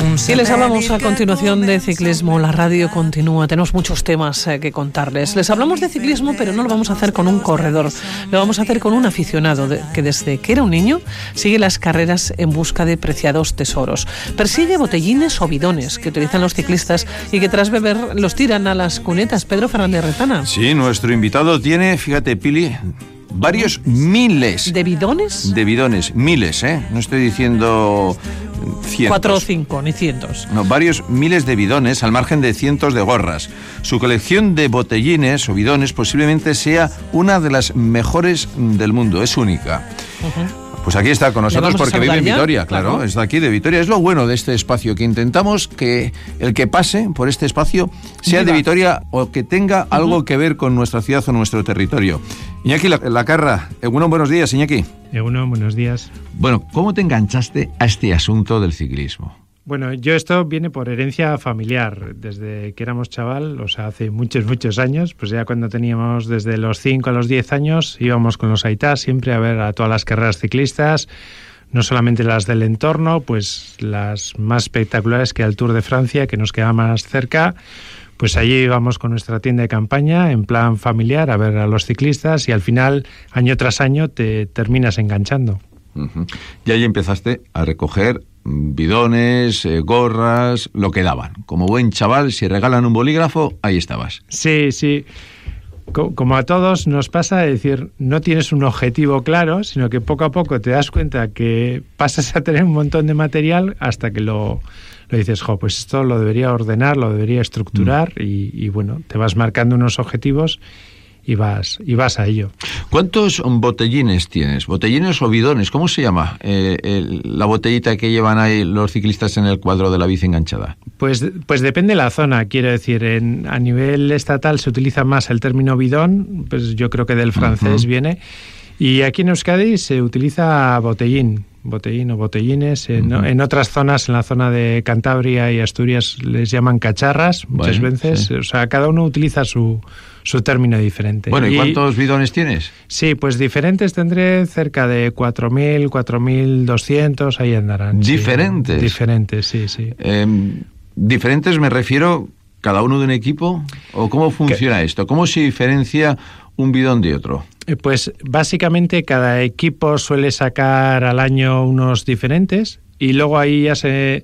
Y les hablamos a continuación de ciclismo. La radio continúa, tenemos muchos temas que contarles. Les hablamos de ciclismo, pero no lo vamos a hacer con un corredor. Lo vamos a hacer con un aficionado que desde que era un niño sigue las carreras en busca de preciados tesoros. Persigue botellines o bidones que utilizan los ciclistas y que tras beber los tiran a las cunetas. Pedro Fernández Rezana. Sí, nuestro invitado tiene, fíjate, Pili, varios miles. ¿De bidones? De bidones, miles, ¿eh? No estoy diciendo cientos. 4 o 5, ni cientos. No, varios miles de bidones al margen de cientos de gorras. Su colección de botellines o bidones posiblemente sea una de las mejores del mundo, es única. Pues aquí está con nosotros porque vive en Vitoria, claro, está aquí de Vitoria. Es lo bueno de este espacio, que intentamos que el que pase por este espacio sea de Vitoria o que tenga algo que ver con nuestra ciudad o nuestro territorio. Iñaki Lacarra, Egunon, buenos días, Iñaki. Egunon, buenos días. Bueno, ¿cómo te enganchaste a este asunto del ciclismo? Bueno, esto viene por herencia familiar. Desde que éramos chaval, o sea, hace muchos años, pues ya cuando teníamos desde los 5 a los 10 años, íbamos con los aitás siempre a ver a todas las carreras ciclistas, no solamente las del entorno, pues las más espectaculares que el Tour de Francia, que nos queda más cerca. Pues allí íbamos con nuestra tienda de campaña, en plan familiar, a ver a los ciclistas y al final, año tras año, te terminas enganchando. Y ahí empezaste a recoger bidones, gorras, lo que daban. Como buen chaval, si regalan un bolígrafo, ahí estabas. Sí. Como a todos nos pasa, es decir, no tienes un objetivo claro, sino que poco a poco te das cuenta que pasas a tener un montón de material hasta que lo dices, pues esto lo debería ordenar, lo debería estructurar y bueno, te vas marcando unos objetivos y vas a ello. ¿Cuántos botellines tienes? ¿Botellines o bidones? ¿Cómo se llama la botellita que llevan ahí los ciclistas en el cuadro de la bici enganchada? Pues depende de la zona, quiero decir. A nivel estatal se utiliza más el término bidón, pues yo creo que del francés viene. Y aquí en Euskadi se utiliza botellín o botellines. En otras zonas, en la zona de Cantabria y Asturias, les llaman cacharras muchas veces. Sí. O sea, cada uno utiliza su término diferente. Bueno, ¿y cuántos bidones tienes? Sí, pues diferentes tendré cerca de 4.000, 4.200, ahí andarán. ¿Diferentes? Sí, diferentes, sí. ¿Diferentes me refiero cada uno de un equipo? ¿O cómo funciona esto? ¿Cómo se diferencia un bidón de otro? Pues básicamente cada equipo suele sacar al año unos diferentes y luego ahí ya se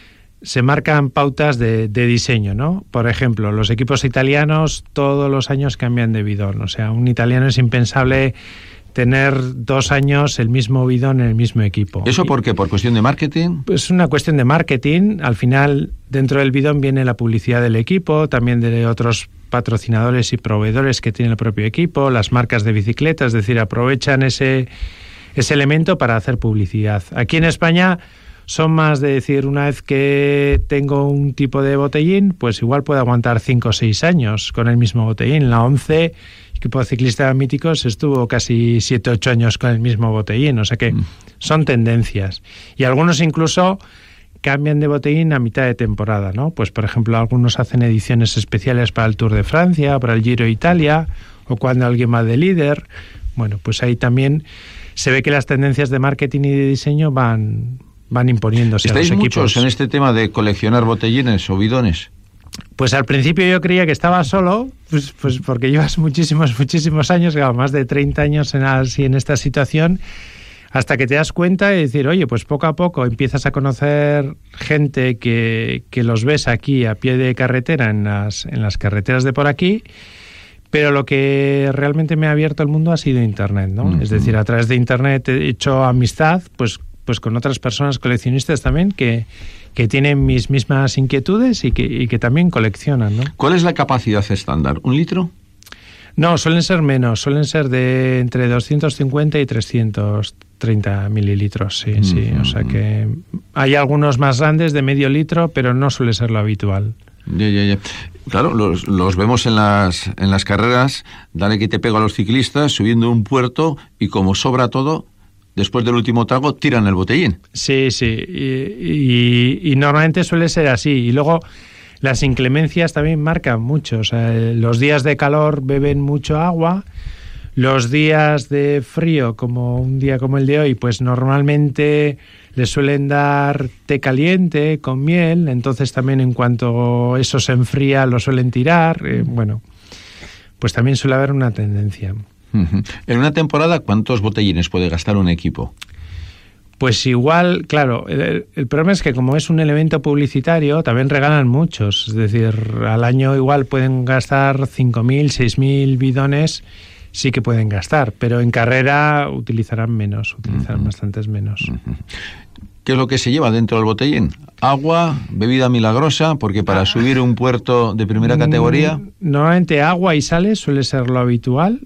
marcan pautas de diseño, ¿no? Por ejemplo, los equipos italianos todos los años cambian de bidón. O sea, un italiano es impensable tener 2 años el mismo bidón en el mismo equipo. ¿Eso por qué? ¿Por cuestión de marketing? Pues es una cuestión de marketing. Al final, dentro del bidón viene la publicidad del equipo, también de otros patrocinadores y proveedores que tiene el propio equipo, las marcas de bicicletas, es decir, aprovechan ese elemento para hacer publicidad. Aquí en España son más de decir, una vez que tengo un tipo de botellín, pues igual puedo aguantar 5 o 6 años con el mismo botellín. La 11, equipo de ciclistas míticos, estuvo casi 7 o 8 años con el mismo botellín. O sea que son tendencias. Y algunos incluso cambian de botellín a mitad de temporada, ¿no? Pues, por ejemplo, algunos hacen ediciones especiales para el Tour de Francia, para el Giro de Italia, o cuando alguien va de líder. Bueno, pues ahí también se ve que las tendencias de marketing y de diseño van imponiéndose a los equipos. ¿Estáis muchos en este tema de coleccionar botellines o bidones? Pues al principio yo creía que estaba solo, pues porque llevas muchísimos años, más de 30 años en esta situación, hasta que te das cuenta y decir, oye, pues poco a poco empiezas a conocer gente que los ves aquí a pie de carretera en las carreteras de por aquí, pero lo que realmente me ha abierto el mundo ha sido Internet, ¿no? Es decir, a través de Internet he hecho amistad, pues con otras personas coleccionistas también que tienen mis mismas inquietudes y que también coleccionan, ¿no? ¿Cuál es la capacidad estándar? ¿1 litro? No, suelen ser menos, suelen ser de entre 250 y 330 mililitros, sí. O sea que hay algunos más grandes de medio litro, pero no suele ser lo habitual. Ya. Claro, los vemos en las carreras, dale que te pego a los ciclistas subiendo un puerto y como sobra todo, después del último trago tiran el botellín. Sí. Y normalmente suele ser así. Y luego las inclemencias también marcan mucho. O sea, los días de calor beben mucho agua. Los días de frío, como un día como el de hoy, pues normalmente les suelen dar té caliente con miel, entonces también en cuanto eso se enfría lo suelen tirar. Bueno, pues también suele haber una tendencia. En una temporada, ¿cuántos botellines puede gastar un equipo? Pues igual, claro, el problema es que como es un elemento publicitario, también regalan muchos. Es decir, al año igual pueden gastar 5.000, 6.000 bidones, sí que pueden gastar, pero en carrera utilizarán bastantes menos. ¿Qué es lo que se lleva dentro del botellín? ¿Agua, bebida milagrosa? Porque para subir un puerto de primera categoría... Normalmente agua y sales suele ser lo habitual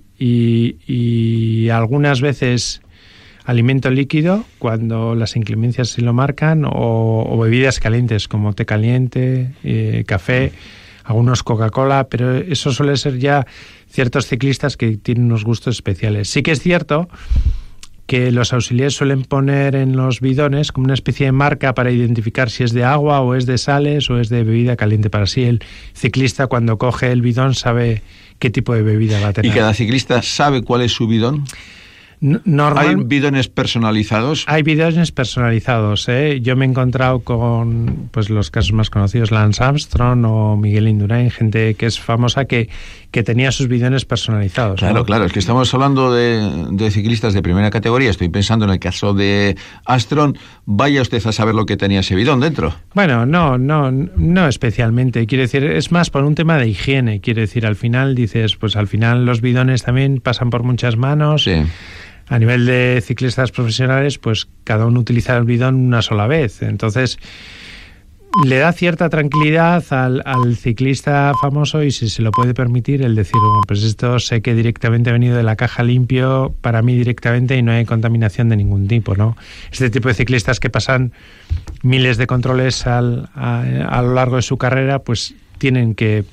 y algunas veces alimento líquido cuando las inclemencias se lo marcan o bebidas calientes como té caliente, café, algunos Coca-Cola, pero eso suele ser ya ciertos ciclistas que tienen unos gustos especiales. Sí que es cierto que los auxiliares suelen poner en los bidones como una especie de marca para identificar si es de agua o es de sales o es de bebida caliente, para así el ciclista cuando coge el bidón sabe qué tipo de bebida va a tener. ¿Y cada ciclista sabe cuál es su bidón? ¿Hay bidones personalizados? Hay bidones personalizados, ¿eh? Yo me he encontrado con pues los casos más conocidos, Lance Armstrong o Miguel Indurain, gente que es famosa que tenía sus bidones personalizados. Claro, ¿no? Claro, es que estamos hablando de ciclistas de primera categoría. Estoy pensando en el caso de Armstrong. Vaya usted a saber lo que tenía ese bidón dentro. Bueno, no especialmente. Quiero decir, es más por un tema de higiene. Quiero decir, al final dices, pues al final los bidones también pasan por muchas manos. Sí. A nivel de ciclistas profesionales, pues cada uno utiliza el bidón una sola vez. Entonces, le da cierta tranquilidad al ciclista famoso y si se lo puede permitir el decir, bueno, pues esto sé que directamente ha venido de la caja limpio para mí directamente y no hay contaminación de ningún tipo, ¿no? Este tipo de ciclistas que pasan miles de controles a lo largo de su carrera, pues tienen que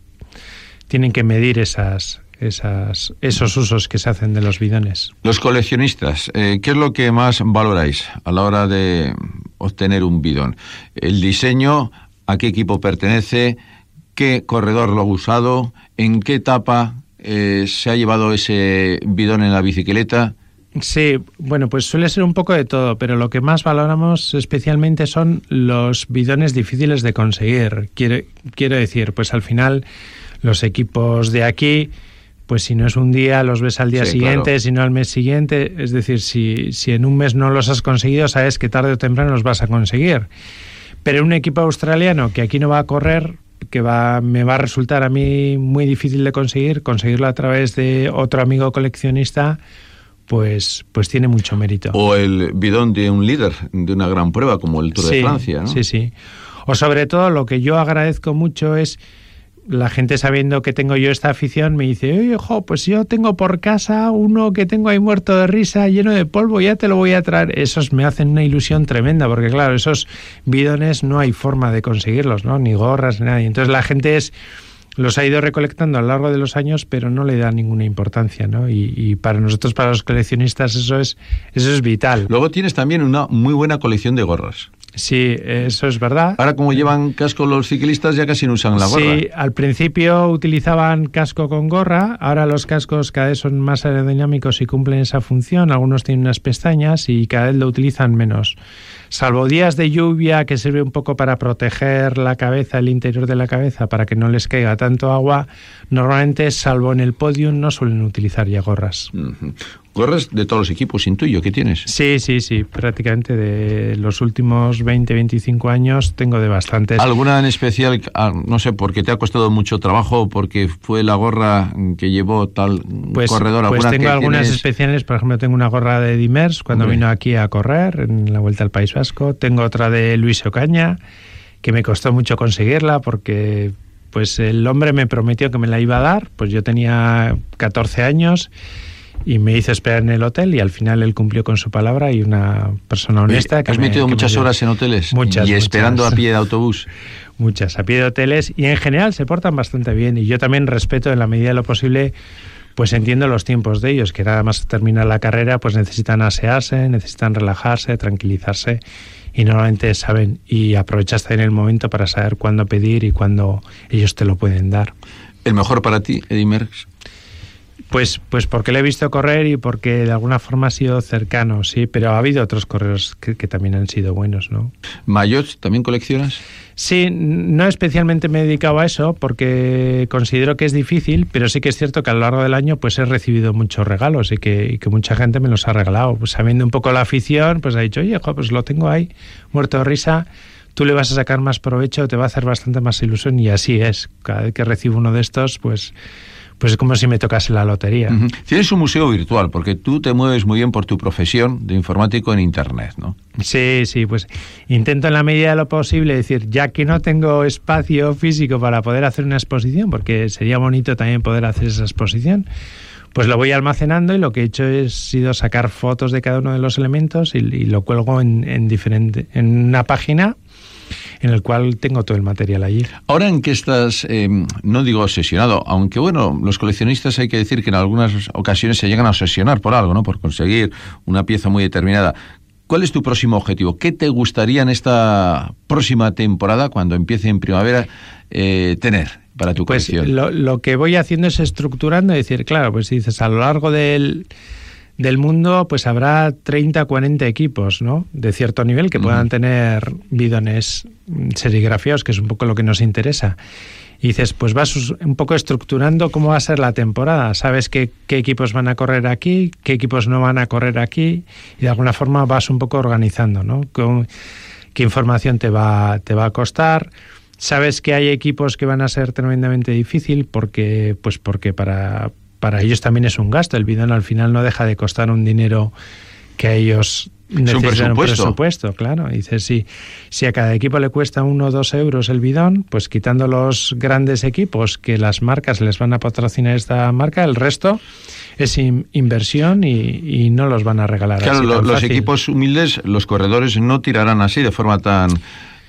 medir esos usos que se hacen de los bidones. Los coleccionistas, ¿qué es lo que más valoráis a la hora de obtener un bidón? ¿El diseño? ¿A qué equipo pertenece? ¿Qué corredor lo ha usado? ¿En qué etapa se ha llevado ese bidón en la bicicleta? Sí, bueno, pues suele ser un poco de todo, pero lo que más valoramos especialmente son los bidones difíciles de conseguir. Quiero decir, pues al final los equipos de aquí, pues si no es un día, los ves al día siguiente, claro. Si no al mes siguiente. Es decir, si en un mes no los has conseguido, sabes que tarde o temprano los vas a conseguir. Pero un equipo australiano que aquí no va a correr, me va a resultar a mí muy difícil de conseguirlo a través de otro amigo coleccionista, pues tiene mucho mérito. O el bidón de un líder de una gran prueba, como el Tour de Francia, ¿no? Sí. O sobre todo, lo que yo agradezco mucho es la gente, sabiendo que tengo yo esta afición, me dice, oye, pues yo tengo por casa uno que tengo ahí muerto de risa, lleno de polvo, ya te lo voy a traer. Esos me hacen una ilusión tremenda, porque claro, esos bidones no hay forma de conseguirlos, ¿no? Ni gorras, ni nada. Y entonces la gente los ha ido recolectando a lo largo de los años, pero no le da ninguna importancia, ¿no? Y para nosotros, para los coleccionistas, eso es vital. Luego tienes también una muy buena colección de gorras. Sí, eso es verdad. Ahora, como llevan casco los ciclistas, ya casi no usan la gorra. Sí, al principio utilizaban casco con gorra, ahora los cascos cada vez son más aerodinámicos y cumplen esa función, algunos tienen unas pestañas y cada vez lo utilizan menos. Salvo días de lluvia, que sirve un poco para proteger la cabeza, el interior de la cabeza, para que no les caiga tanto agua, normalmente, salvo en el podium, no suelen utilizar ya gorras. Uh-huh. Gorras de todos los equipos, intuyo, ¿qué tienes? Sí, prácticamente de los últimos 20, 25 años tengo de bastantes. ¿Alguna en especial, no sé, porque te ha costado mucho trabajo, porque fue la gorra que llevó tal corredor? Pues tengo algunas tienes especiales, por ejemplo, tengo una gorra de Dimers cuando vino aquí a correr en la Vuelta al País Vasco, tengo otra de Luis Ocaña, que me costó mucho conseguirla porque pues el hombre me prometió que me la iba a dar, pues yo tenía 14 años y me hizo esperar en el hotel y al final él cumplió con su palabra y una persona honesta. ¿Has metido muchas horas en hoteles? Muchas. ¿Y esperando a pie de autobús? Muchas, a pie de hoteles, y en general se portan bastante bien y yo también respeto en la medida de lo posible, pues entiendo los tiempos de ellos, que nada más terminar la carrera pues necesitan asearse, necesitan relajarse, tranquilizarse y normalmente saben y aprovechas también el momento para saber cuándo pedir y cuándo ellos te lo pueden dar. ¿El mejor para ti, Eddy Merckx? Pues porque le he visto correr y porque de alguna forma ha sido cercano, sí, pero ha habido otros corredores que también han sido buenos, ¿no? ¿Maillots también coleccionas? Sí, no especialmente me he dedicado a eso porque considero que es difícil, pero sí que es cierto que a lo largo del año pues he recibido muchos regalos y que mucha gente me los ha regalado. Pues sabiendo un poco la afición, pues ha dicho, oye, pues lo tengo ahí, muerto de risa, tú le vas a sacar más provecho, te va a hacer bastante más ilusión, y así es. Cada vez que recibo uno de estos, pues es como si me tocase la lotería. Uh-huh. Tienes un museo virtual, porque tú te mueves muy bien por tu profesión de informático en Internet, ¿no? Sí, pues intento en la medida de lo posible decir, ya que no tengo espacio físico para poder hacer una exposición, porque sería bonito también poder hacer esa exposición, pues lo voy almacenando, y lo que he hecho ha sido sacar fotos de cada uno de los elementos y lo cuelgo en una página en el cual tengo todo el material allí. Ahora, ¿en qué estás, no digo obsesionado, aunque bueno, los coleccionistas hay que decir que en algunas ocasiones se llegan a obsesionar por algo, ¿no? Por conseguir una pieza muy determinada. ¿Cuál es tu próximo objetivo? ¿Qué te gustaría en esta próxima temporada, cuando empiece en primavera, tener para tu colección? Pues lo que voy haciendo es estructurando, es decir, claro, pues si dices, a lo largo del mundo, pues habrá 30, 40 equipos, ¿no?, de cierto nivel que puedan tener bidones serigrafiados, que es un poco lo que nos interesa. Y dices, pues vas un poco estructurando cómo va a ser la temporada. Sabes qué equipos van a correr aquí, qué equipos no van a correr aquí, y de alguna forma vas un poco organizando, ¿no?, qué información te va a costar. Sabes que hay equipos que van a ser tremendamente difícil porque para ellos también es un gasto. El bidón al final no deja de costar un dinero que a ellos necesitan un presupuesto, claro. Y dices, si a cada equipo le cuesta 1 o 2 euros el bidón, pues quitando los grandes equipos que las marcas les van a patrocinar esta marca, el resto es inversión y no los van a regalar. Claro, así los fácil. Equipos humildes, los corredores no tirarán así de forma tan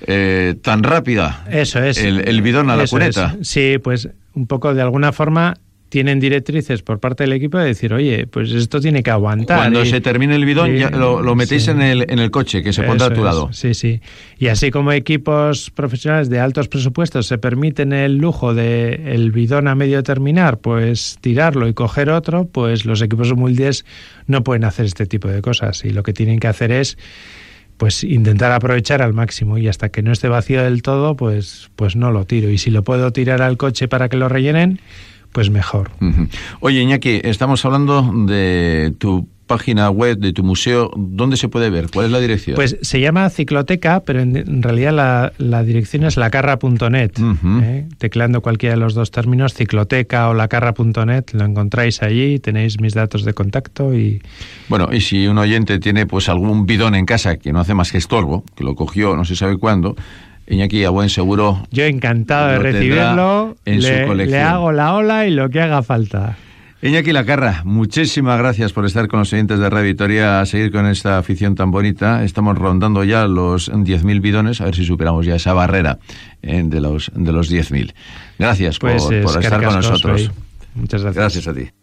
rápida. Eso es. El bidón a la cuneta. Sí, pues un poco de alguna forma tienen directrices por parte del equipo de decir, oye, pues esto tiene que aguantar. Cuando se termine el bidón, ya lo metéis en el coche, que se pondrá a tu lado. Sí. Y así como equipos profesionales de altos presupuestos se permiten el lujo de el bidón a medio terminar, pues tirarlo y coger otro, pues los equipos humildes no pueden hacer este tipo de cosas. Y lo que tienen que hacer es pues intentar aprovechar al máximo, y hasta que no esté vacío del todo, pues no lo tiro. Y si lo puedo tirar al coche para que lo rellenen, pues mejor. Uh-huh. Oye, Iñaki, estamos hablando de tu página web, de tu museo. ¿Dónde se puede ver? ¿Cuál es la dirección? Pues se llama Cicloteca, pero en realidad la dirección es lacarra.net. Uh-huh. Tecleando cualquiera de los dos términos, Cicloteca o lacarra.net, lo encontráis allí, tenéis mis datos de contacto y... Bueno, y si un oyente tiene pues algún bidón en casa que no hace más que estorbo, que lo cogió no se sabe cuándo, Iñaki, a buen seguro... Yo encantado de recibirlo, en su colección. Le hago la ola y lo que haga falta. Iñaki Lacarra, muchísimas gracias por estar con los oyentes de Radio Vitoria, a seguir con esta afición tan bonita. Estamos rondando ya los 10.000 bidones, a ver si superamos ya esa barrera de los 10.000. Gracias por estar con nosotros. Muchas gracias. Gracias a ti.